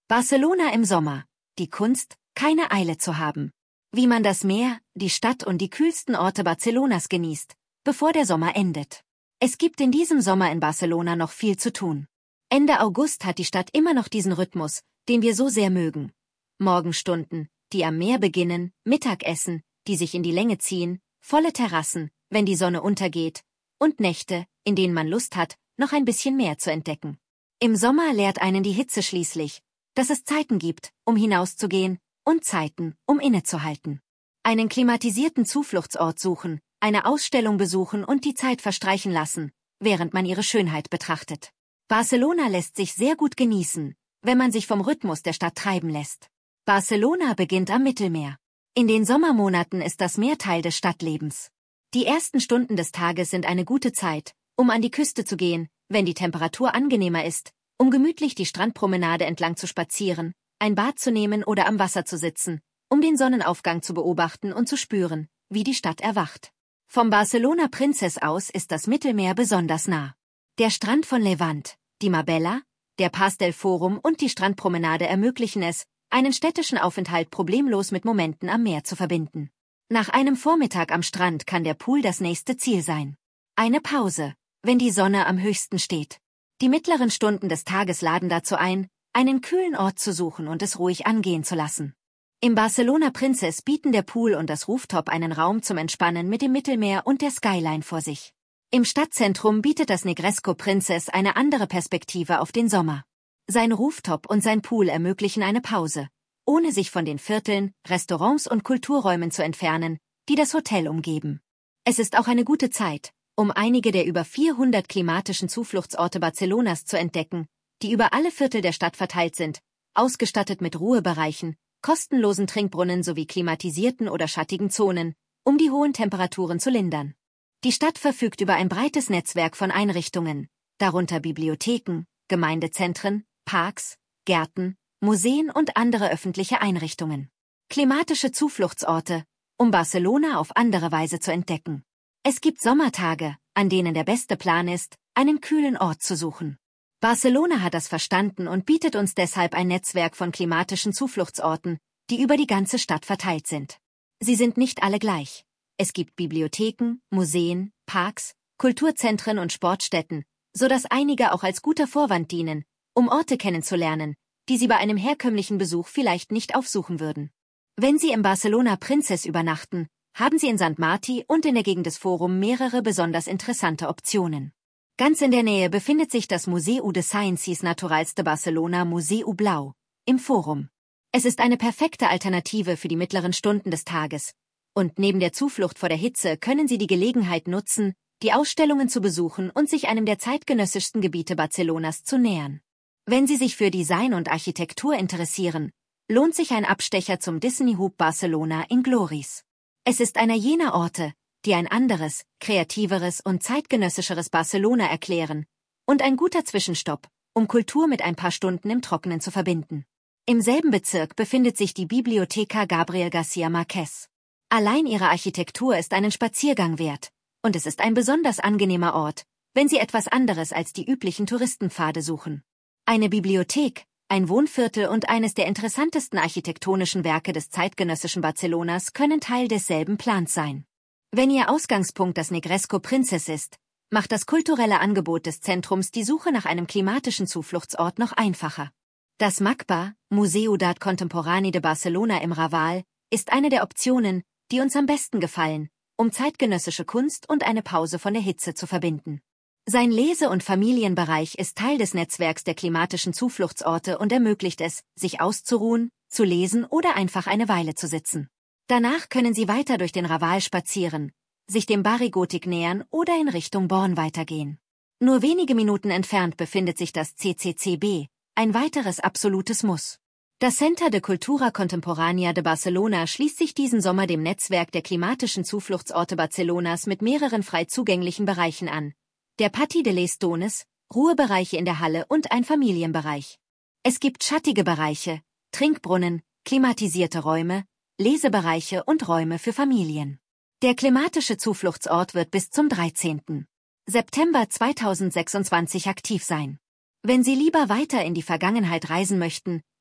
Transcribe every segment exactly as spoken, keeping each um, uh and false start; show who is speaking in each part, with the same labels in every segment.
Speaker 1: Barcelona im Sommer. Die Kunst, keine Eile zu haben. Wie man das Meer, die Stadt und die kühlsten Orte Barcelonas genießt, bevor der Sommer endet. Es gibt in diesem Sommer in Barcelona noch viel zu tun. Ende August hat die Stadt immer noch diesen Rhythmus, den wir so sehr mögen. Morgenstunden, die am Meer beginnen, Mittagessen, die sich in die Länge ziehen, volle Terrassen, wenn die Sonne untergeht, und Nächte, in denen man Lust hat, noch ein bisschen mehr zu entdecken. Im Sommer lehrt einen die Hitze schließlich, dass es Zeiten gibt, um hinauszugehen, und Zeiten, um innezuhalten. Einen klimatisierten Zufluchtsort suchen, eine Ausstellung besuchen und die Zeit verstreichen lassen, während man ihre Schönheit betrachtet. Barcelona lässt sich sehr gut genießen, wenn man sich vom Rhythmus der Stadt treiben lässt. Barcelona beginnt am Mittelmeer. In den Sommermonaten ist das Meer Teil des Stadtlebens. Die ersten Stunden des Tages sind eine gute Zeit, um an die Küste zu gehen, wenn die Temperatur angenehmer ist, um gemütlich die Strandpromenade entlang zu spazieren, ein Bad zu nehmen oder am Wasser zu sitzen, um den Sonnenaufgang zu beobachten und zu spüren, wie die Stadt erwacht. Vom Barcelona Princes aus ist das Mittelmeer besonders nah. Der Strand von Levant, die Marbella, der Pas del Forum und die Strandpromenade ermöglichen es, einen städtischen Aufenthalt problemlos mit Momenten am Meer zu verbinden. Nach einem Vormittag am Strand kann der Pool das nächste Ziel sein. Eine Pause, wenn die Sonne am höchsten steht. Die mittleren Stunden des Tages laden dazu ein, einen kühlen Ort zu suchen und es ruhig angehen zu lassen. Im Barcelona Princes bieten der Pool und das Rooftop einen Raum zum Entspannen mit dem Mittelmeer und der Skyline vor sich. Im Stadtzentrum bietet das Negresco Princes eine andere Perspektive auf den Sommer. Sein Rooftop und sein Pool ermöglichen eine Pause, ohne sich von den Vierteln, Restaurants und Kulturräumen zu entfernen, die das Hotel umgeben. Es ist auch eine gute Zeit, um einige der über vierhundert klimatischen Zufluchtsorte Barcelonas zu entdecken, die über alle Viertel der Stadt verteilt sind, ausgestattet mit Ruhebereichen, kostenlosen Trinkbrunnen sowie klimatisierten oder schattigen Zonen, um die hohen Temperaturen zu lindern. Die Stadt verfügt über ein breites Netzwerk von Einrichtungen, darunter Bibliotheken, Gemeindezentren, Parks, Gärten, Museen und andere öffentliche Einrichtungen. Klimatische Zufluchtsorte, um Barcelona auf andere Weise zu entdecken. Es gibt Sommertage, an denen der beste Plan ist, einen kühlen Ort zu suchen. Barcelona hat das verstanden und bietet uns deshalb ein Netzwerk von klimatischen Zufluchtsorten, die über die ganze Stadt verteilt sind. Sie sind nicht alle gleich. Es gibt Bibliotheken, Museen, Parks, Kulturzentren und Sportstätten, so dass einige auch als guter Vorwand dienen, um Orte kennenzulernen, die Sie bei einem herkömmlichen Besuch vielleicht nicht aufsuchen würden. Wenn Sie im Barcelona Princes übernachten, haben Sie in Sant Martí und in der Gegend des Forum mehrere besonders interessante Optionen. Ganz in der Nähe befindet sich das Museu de Ciències Naturals de Barcelona Museu Blau, im Forum. Es ist eine perfekte Alternative für die mittleren Stunden des Tages, und neben der Zuflucht vor der Hitze können Sie die Gelegenheit nutzen, die Ausstellungen zu besuchen und sich einem der zeitgenössischsten Gebiete Barcelonas zu nähern. Wenn Sie sich für Design und Architektur interessieren, lohnt sich ein Abstecher zum Disney Hub Barcelona in Gloris. Es ist einer jener Orte, die ein anderes, kreativeres und zeitgenössischeres Barcelona erklären, und ein guter Zwischenstopp, um Kultur mit ein paar Stunden im Trockenen zu verbinden. Im selben Bezirk befindet sich die Biblioteca Gabriel García Márquez. Allein ihre Architektur ist einen Spaziergang wert, und es ist ein besonders angenehmer Ort, wenn Sie etwas anderes als die üblichen Touristenpfade suchen. Eine Bibliothek, ein Wohnviertel und eines der interessantesten architektonischen Werke des zeitgenössischen Barcelonas können Teil desselben Plans sein. Wenn Ihr Ausgangspunkt das Negresco Princes ist, macht das kulturelle Angebot des Zentrums die Suche nach einem klimatischen Zufluchtsort noch einfacher. Das MACBA, Museu d'Art Contemporani de Barcelona im Raval, ist eine der Optionen, die uns am besten gefallen, um zeitgenössische Kunst und eine Pause von der Hitze zu verbinden. Sein Lese- und Familienbereich ist Teil des Netzwerks der klimatischen Zufluchtsorte und ermöglicht es, sich auszuruhen, zu lesen oder einfach eine Weile zu sitzen. Danach können Sie weiter durch den Raval spazieren, sich dem Barri-Gotik nähern oder in Richtung Born weitergehen. Nur wenige Minuten entfernt befindet sich das C C C B, ein weiteres absolutes Muss. Das Centre de Cultura Contemporánea de Barcelona schließt sich diesen Sommer dem Netzwerk der klimatischen Zufluchtsorte Barcelonas mit mehreren frei zugänglichen Bereichen an. Der Pati de les Dones, Ruhebereiche in der Halle und ein Familienbereich. Es gibt schattige Bereiche, Trinkbrunnen, klimatisierte Räume, Lesebereiche und Räume für Familien. Der klimatische Zufluchtsort wird bis zum dreizehnten September zweitausendsechsundzwanzig aktiv sein. Wenn Sie lieber weiter in die Vergangenheit reisen möchten,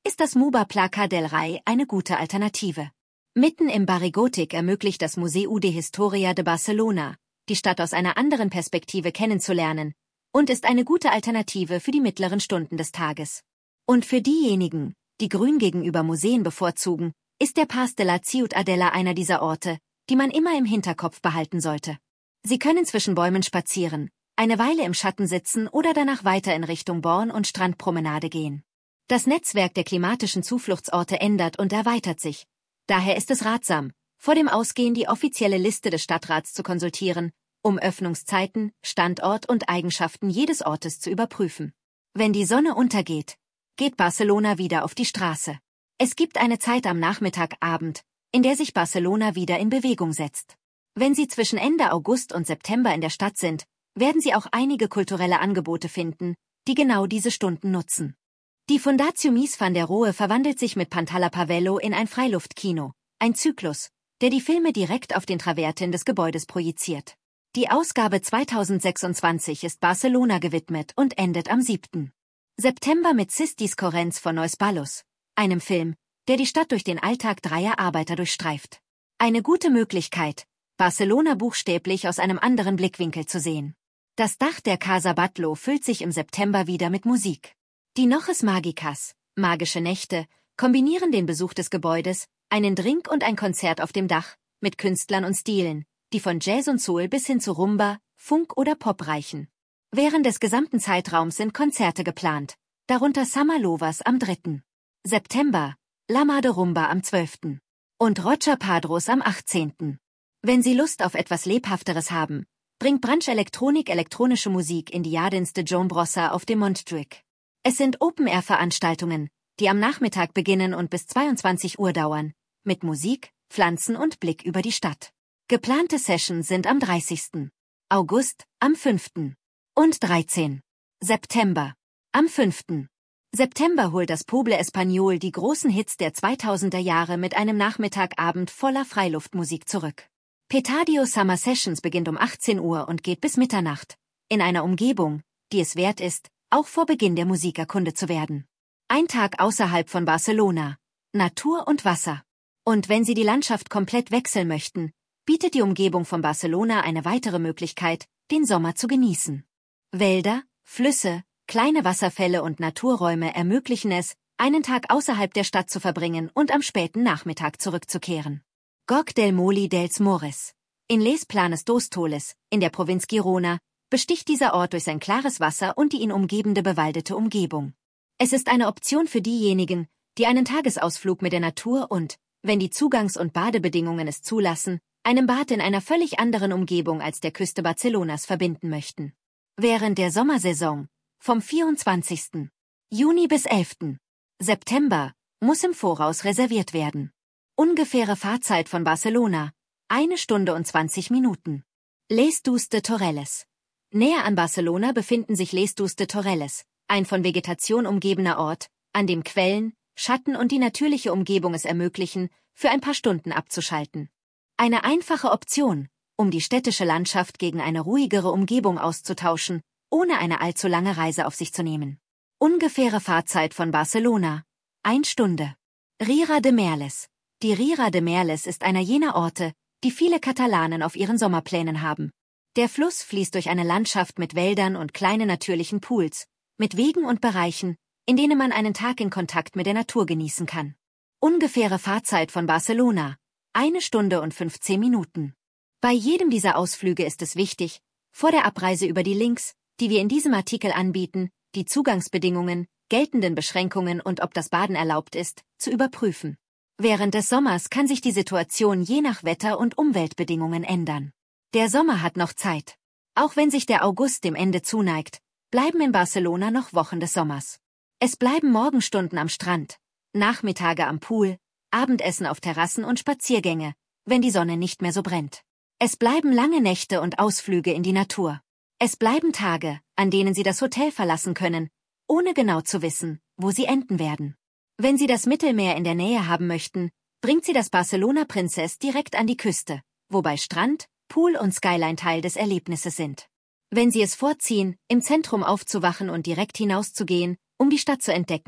Speaker 1: ist das Muba Placa del Rey eine gute Alternative. Mitten im Barri-Gòtic ermöglicht das Museu de Historia de Barcelona, die Stadt aus einer anderen Perspektive kennenzulernen, und ist eine gute Alternative für die mittleren Stunden des Tages. Und für diejenigen, die Grün gegenüber Museen bevorzugen, ist der Pas de la Ciutadella einer dieser Orte, die man immer im Hinterkopf behalten sollte. Sie können zwischen Bäumen spazieren, eine Weile im Schatten sitzen oder danach weiter in Richtung Born- und Strandpromenade gehen. Das Netzwerk der klimatischen Zufluchtsorte ändert und erweitert sich. Daher ist es ratsam, vor dem Ausgehen die offizielle Liste des Stadtrats zu konsultieren, um Öffnungszeiten, Standort und Eigenschaften jedes Ortes zu überprüfen. Wenn die Sonne untergeht, geht Barcelona wieder auf die Straße. Es gibt eine Zeit am Nachmittagabend, in der sich Barcelona wieder in Bewegung setzt. Wenn Sie zwischen Ende August und September in der Stadt sind, werden Sie auch einige kulturelle Angebote finden, die genau diese Stunden nutzen. Die Fundació Mies van der Rohe verwandelt sich mit Pantalla Pavello in ein Freiluftkino, ein Zyklus, der die Filme direkt auf den Travertin des Gebäudes projiziert. Die Ausgabe zweitausendsechsundzwanzig ist Barcelona gewidmet und endet am siebten September mit Sistis Corrents von Neus Ballos, einem Film, der die Stadt durch den Alltag dreier Arbeiter durchstreift. Eine gute Möglichkeit, Barcelona buchstäblich aus einem anderen Blickwinkel zu sehen. Das Dach der Casa Batlló füllt sich im September wieder mit Musik. Die Noches Màgiques, magische Nächte, kombinieren den Besuch des Gebäudes, einen Drink und ein Konzert auf dem Dach, mit Künstlern und Stilen, die von Jazz und Soul bis hin zu Rumba, Funk oder Pop reichen. Während des gesamten Zeitraums sind Konzerte geplant, darunter Summer Lovers am dritten September, La Mar de Rumba am zwölften und Roger Padros am achtzehnten Wenn Sie Lust auf etwas Lebhafteres haben, bringt Branch Elektronik elektronische Musik in die Jardins de Joan Brossa auf dem Montjuïc. Es sind Open-Air-Veranstaltungen, die am Nachmittag beginnen und bis zweiundzwanzig Uhr dauern, mit Musik, Pflanzen und Blick über die Stadt. Geplante Sessions sind am dreißigsten August, am fünften und dreizehnten September. Am fünften September holt das Poble Español die großen Hits der zweitausender Jahre mit einem Nachmittagabend voller Freiluftmusik zurück. Petardio Summer Sessions beginnt um achtzehn Uhr und geht bis Mitternacht, in einer Umgebung, die es wert ist, auch vor Beginn der Musik erkundet zu werden. Ein Tag außerhalb von Barcelona, Natur und Wasser. Und wenn Sie die Landschaft komplett wechseln möchten, bietet die Umgebung von Barcelona eine weitere Möglichkeit, den Sommer zu genießen. Wälder, Flüsse, kleine Wasserfälle und Naturräume ermöglichen es, einen Tag außerhalb der Stadt zu verbringen und am späten Nachmittag zurückzukehren. Gog del Molí dels Mores. In Les Planes d'Hostoles, in der Provinz Girona, besticht dieser Ort durch sein klares Wasser und die ihn umgebende bewaldete Umgebung. Es ist eine Option für diejenigen, die einen Tagesausflug mit der Natur und, wenn die Zugangs- und Badebedingungen es zulassen, einem Bad in einer völlig anderen Umgebung als der Küste Barcelonas verbinden möchten. Während der Sommersaison, vom vierundzwanzigsten Juni bis elften September, muss im Voraus reserviert werden. Ungefähre Fahrzeit von Barcelona, eine Stunde und zwanzig Minuten. Les Dous de Torrelles. Näher an Barcelona befinden sich Les Dous de Torrelles, ein von Vegetation umgebener Ort, an dem Quellen, Schatten und die natürliche Umgebung es ermöglichen, für ein paar Stunden abzuschalten. Eine einfache Option, um die städtische Landschaft gegen eine ruhigere Umgebung auszutauschen, ohne eine allzu lange Reise auf sich zu nehmen. Ungefähre Fahrzeit von Barcelona, eine Stunde. Riera de Merles. Die Riera de Merles ist einer jener Orte, die viele Katalanen auf ihren Sommerplänen haben. Der Fluss fließt durch eine Landschaft mit Wäldern und kleinen natürlichen Pools, mit Wegen und Bereichen, in denen man einen Tag in Kontakt mit der Natur genießen kann. Ungefähre Fahrzeit von Barcelona, eine Stunde und fünfzehn Minuten. Bei jedem dieser Ausflüge ist es wichtig, vor der Abreise über die Links, die wir in diesem Artikel anbieten, die Zugangsbedingungen, geltenden Beschränkungen und ob das Baden erlaubt ist, zu überprüfen. Während des Sommers kann sich die Situation je nach Wetter und Umweltbedingungen ändern. Der Sommer hat noch Zeit. Auch wenn sich der August dem Ende zuneigt, bleiben in Barcelona noch Wochen des Sommers. Es bleiben Morgenstunden am Strand, Nachmittage am Pool, Abendessen auf Terrassen und Spaziergänge, wenn die Sonne nicht mehr so brennt. Es bleiben lange Nächte und Ausflüge in die Natur. Es bleiben Tage, an denen Sie das Hotel verlassen können, ohne genau zu wissen, wo Sie enden werden. Wenn Sie das Mittelmeer in der Nähe haben möchten, bringt Sie das Barcelona Princess direkt an die Küste, wobei Strand, Pool und Skyline Teil des Erlebnisses sind. Wenn Sie es vorziehen, im Zentrum aufzuwachen und direkt hinauszugehen, um die Stadt zu entdecken,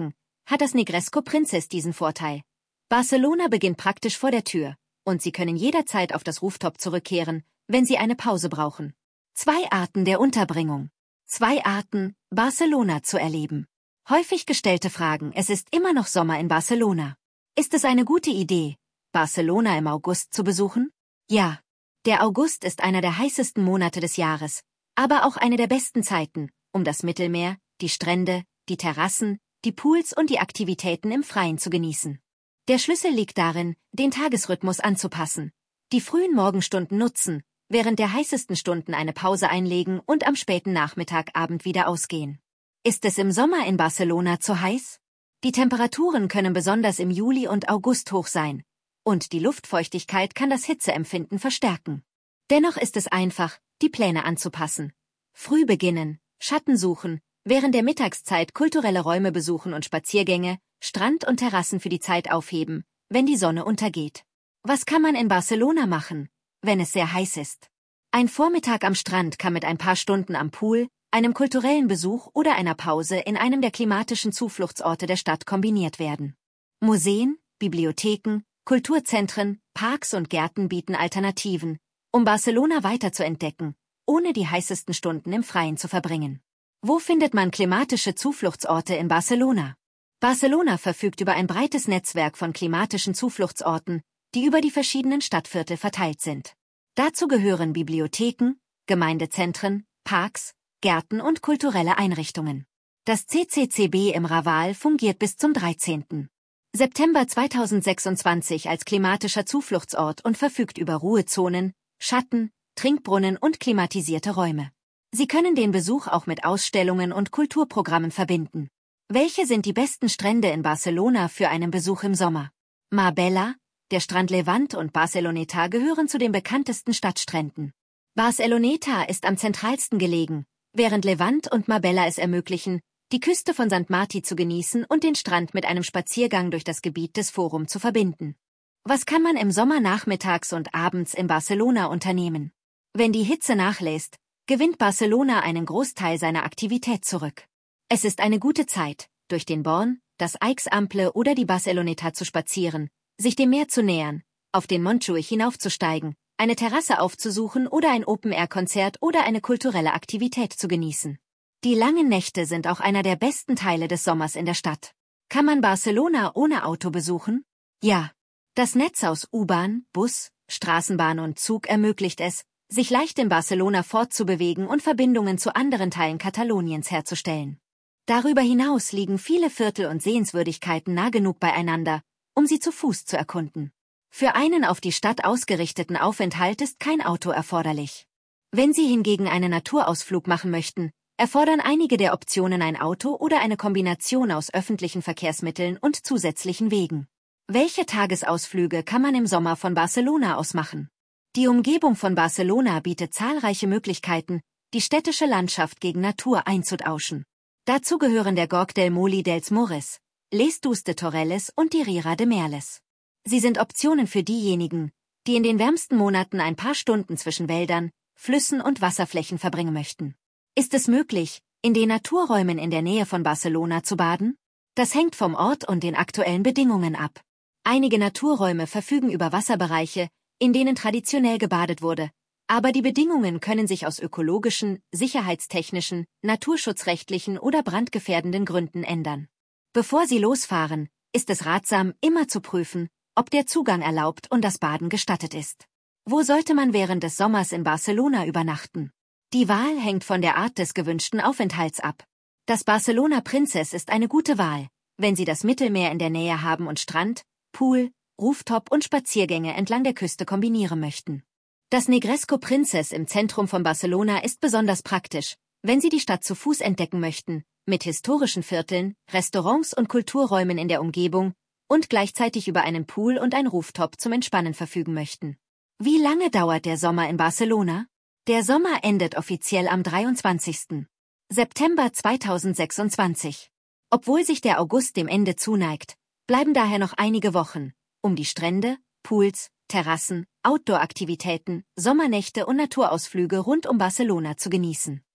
Speaker 1: hat das Negresco Princess diesen Vorteil. Barcelona beginnt praktisch vor der Tür, und Sie können jederzeit auf das Rooftop zurückkehren, wenn Sie eine Pause brauchen. Zwei Arten der Unterbringung. Zwei Arten, Barcelona zu erleben. Häufig gestellte Fragen: Es ist immer noch Sommer in Barcelona. Ist es eine gute Idee, Barcelona im August zu besuchen? Ja. Der August ist einer der heißesten Monate des Jahres, aber auch eine der besten Zeiten, um das Mittelmeer, die Strände, die Terrassen, die Pools und die Aktivitäten im Freien zu genießen. Der Schlüssel liegt darin, den Tagesrhythmus anzupassen. Die frühen Morgenstunden nutzen, während der heißesten Stunden eine Pause einlegen und am späten Nachmittagabend wieder ausgehen. Ist es im Sommer in Barcelona zu heiß? Die Temperaturen können besonders im Juli und August hoch sein, und die Luftfeuchtigkeit kann das Hitzeempfinden verstärken. Dennoch ist es einfach, die Pläne anzupassen. Früh beginnen, Schatten suchen, während der Mittagszeit kulturelle Räume besuchen und Spaziergänge, Strand und Terrassen für die Zeit aufheben, wenn die Sonne untergeht. Was kann man in Barcelona machen, wenn es sehr heiß ist? Ein Vormittag am Strand kann mit ein paar Stunden am Pool, einem kulturellen Besuch oder einer Pause in einem der klimatischen Zufluchtsorte der Stadt kombiniert werden. Museen, Bibliotheken, Kulturzentren, Parks und Gärten bieten Alternativen, um Barcelona weiter zu entdecken, ohne die heißesten Stunden im Freien zu verbringen. Wo findet man klimatische Zufluchtsorte in Barcelona? Barcelona verfügt über ein breites Netzwerk von klimatischen Zufluchtsorten, die über die verschiedenen Stadtviertel verteilt sind. Dazu gehören Bibliotheken, Gemeindezentren, Parks, Gärten und kulturelle Einrichtungen. Das C C C B im Raval fungiert bis zum dreizehnten September zweitausendsechsundzwanzig als klimatischer Zufluchtsort und verfügt über Ruhezonen, Schatten, Trinkbrunnen und klimatisierte Räume. Sie können den Besuch auch mit Ausstellungen und Kulturprogrammen verbinden. Welche sind die besten Strände in Barcelona für einen Besuch im Sommer? Marbella, der Strand Levant und Barceloneta gehören zu den bekanntesten Stadtstränden. Barceloneta ist am zentralsten gelegen, während Levant und Marbella es ermöglichen, die Küste von Sankt Martí zu genießen und den Strand mit einem Spaziergang durch das Gebiet des Forum zu verbinden. Was kann man im Sommer nachmittags und abends in Barcelona unternehmen? Wenn die Hitze nachlässt, gewinnt Barcelona einen Großteil seiner Aktivität zurück. Es ist eine gute Zeit, durch den Born, das Aix-Ample oder die Barceloneta zu spazieren, sich dem Meer zu nähern, auf den Montjuïc hinaufzusteigen, eine Terrasse aufzusuchen oder ein Open-Air-Konzert oder eine kulturelle Aktivität zu genießen. Die langen Nächte sind auch einer der besten Teile des Sommers in der Stadt. Kann man Barcelona ohne Auto besuchen? Ja. Das Netz aus U-Bahn, Bus, Straßenbahn und Zug ermöglicht es, sich leicht in Barcelona fortzubewegen und Verbindungen zu anderen Teilen Kataloniens herzustellen. Darüber hinaus liegen viele Viertel und Sehenswürdigkeiten nah genug beieinander, um sie zu Fuß zu erkunden. Für einen auf die Stadt ausgerichteten Aufenthalt ist kein Auto erforderlich. Wenn Sie hingegen einen Naturausflug machen möchten, erfordern einige der Optionen ein Auto oder eine Kombination aus öffentlichen Verkehrsmitteln und zusätzlichen Wegen. Welche Tagesausflüge kann man im Sommer von Barcelona aus machen? Die Umgebung von Barcelona bietet zahlreiche Möglichkeiten, die städtische Landschaft gegen Natur einzutauschen. Dazu gehören der Gorg del Molí dels Morros, Les Dus de Torrelles und die Riera de Merles. Sie sind Optionen für diejenigen, die in den wärmsten Monaten ein paar Stunden zwischen Wäldern, Flüssen und Wasserflächen verbringen möchten. Ist es möglich, in den Naturräumen in der Nähe von Barcelona zu baden? Das hängt vom Ort und den aktuellen Bedingungen ab. Einige Naturräume verfügen über Wasserbereiche, in denen traditionell gebadet wurde, aber die Bedingungen können sich aus ökologischen, sicherheitstechnischen, naturschutzrechtlichen oder brandgefährdenden Gründen ändern. Bevor Sie losfahren, ist es ratsam, immer zu prüfen, ob der Zugang erlaubt und das Baden gestattet ist. Wo sollte man während des Sommers in Barcelona übernachten? Die Wahl hängt von der Art des gewünschten Aufenthalts ab. Das Barcelona Princess ist eine gute Wahl, wenn Sie das Mittelmeer in der Nähe haben und Strand, Pool, Rooftop und Spaziergänge entlang der Küste kombinieren möchten. Das Negresco Princess im Zentrum von Barcelona ist besonders praktisch, wenn Sie die Stadt zu Fuß entdecken möchten, mit historischen Vierteln, Restaurants und Kulturräumen in der Umgebung und gleichzeitig über einen Pool und ein Rooftop zum Entspannen verfügen möchten. Wie lange dauert der Sommer in Barcelona? Der Sommer endet offiziell am dreiundzwanzigsten September zweitausendsechsundzwanzig. Obwohl sich der August dem Ende zuneigt, bleiben daher noch einige Wochen, um die Strände, Pools, Terrassen, Outdoor-Aktivitäten, Sommernächte und Naturausflüge rund um Barcelona zu genießen.